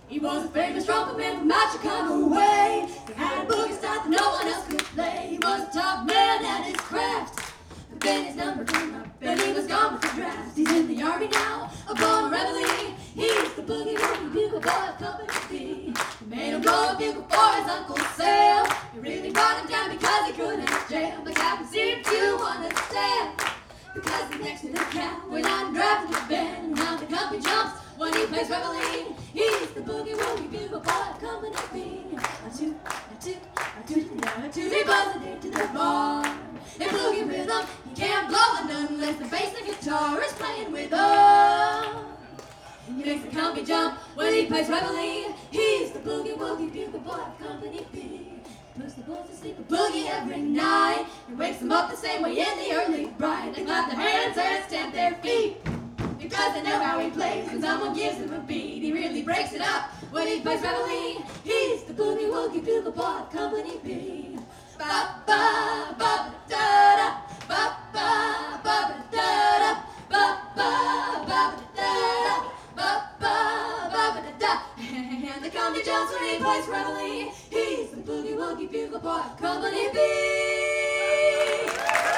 He was a famous trumpet man from out Chicago way. He had a boogie style that no one else could play. He was a top man at his craft. But then his number came up and he was gone with the draft. He's in the army now, a born reveille. He's the boogie woogie bugle boy of Company B. He made him blow a bugle for his Uncle Sam. He really brought him down because he couldn't jam. The captain seemed to understand, because he's next to the cap when I'm driving the band. Now the company jumps when he plays reveille. He's the boogie woogie bugle boy of Company B. A toot, a toot, a toot, a toot, he buzzing into the bar. In boogie rhythm, he can't blow a note unless the bass and guitar is playing with him. He makes the company jump when he plays reveille. He's the boogie woogie bugle boy of Company B. Puts the boys to sleep a boogie every night. He wakes them up the same way in the early bright. They clap their hands and stamp their feet, because they know how he plays. When someone gives him a beat, he really breaks it up when he plays reveille. He's the boogie woogie bugle boy of Company B. Ba ba ba da da, ba ba ba da da, ba ba ba da da, ba ba ba da da. And the company jumps when he plays reveille. He's the boogie woogie bugle boy of Company B.